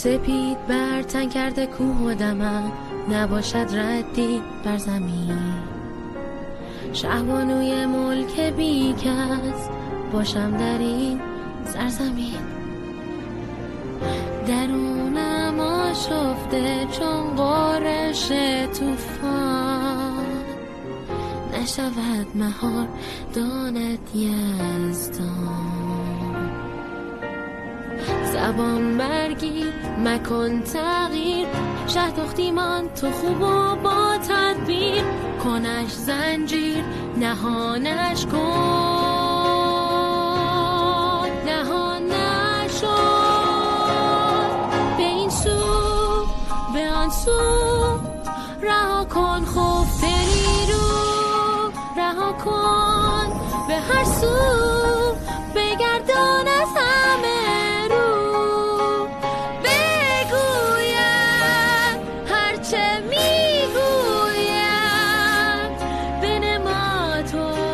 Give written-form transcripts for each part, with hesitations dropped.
سپید بر تن کرده کوه و دمن، نباشد ردی بر زمین. شهبانوی ملک بی کس، باشم در این سرزمین. درونم آشفته چون غارش طوفان، نشود مهار داند یزدان. زبان برگیر مکن تغییر، شهداختیمان تو خوب و با تدبیر. کنش زنجیر نهانش کن، نهانش شد. به این سو به آن سو رها کن خفته نیرو، رها کن به هر سو بگردان از همه رو. بگویم هرچه میگویم، بنما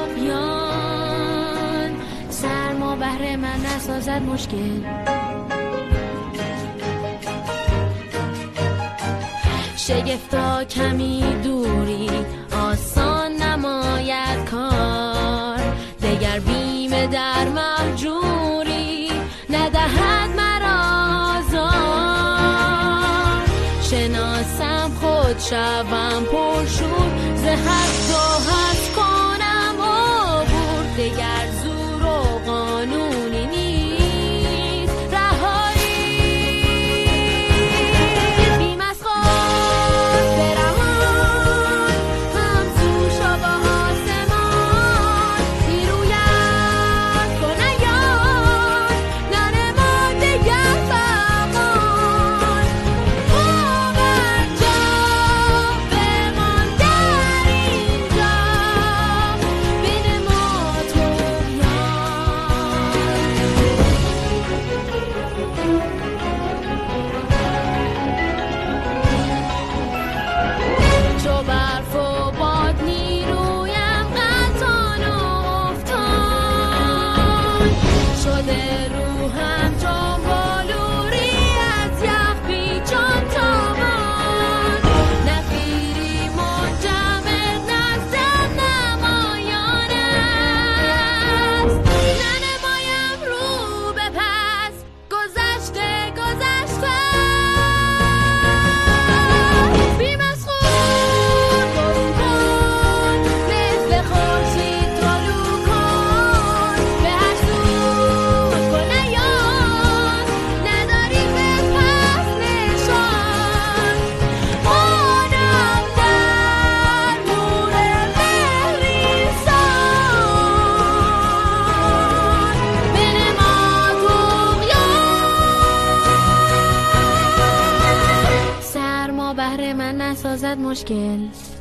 طغیان. سرما بهر من نسازد مشکل، شگفتا کمی دوری آسان نماید کار. دگر بیم در مهجوری ندهد مرا آزار. شناسم خود شوم پرشور، ز حد و حد کنم عبور. دگر زور و قانونی نیست رهایی. بیم از خود برهان، همسو شو با آسمان. نیرویت کن عیان، ننما دگر فغان. باور جا بمان در اینجا، بنما طغیان. چو برف و باد نیرویم غلطان و افتان. شده روحم چون بلوری از یخ پیچان تابان. نفیری منجمد نزدم نمایان است. ننمایم رو به پس، گذشته گذشته. بیم از خود برون کن، مثل خورشید طلوع کن. به هر سو کن عیان، نداری به پس نشان. مانم در نور بهریزان، بنما طغیان. سرما بهر من نسازد مشکل،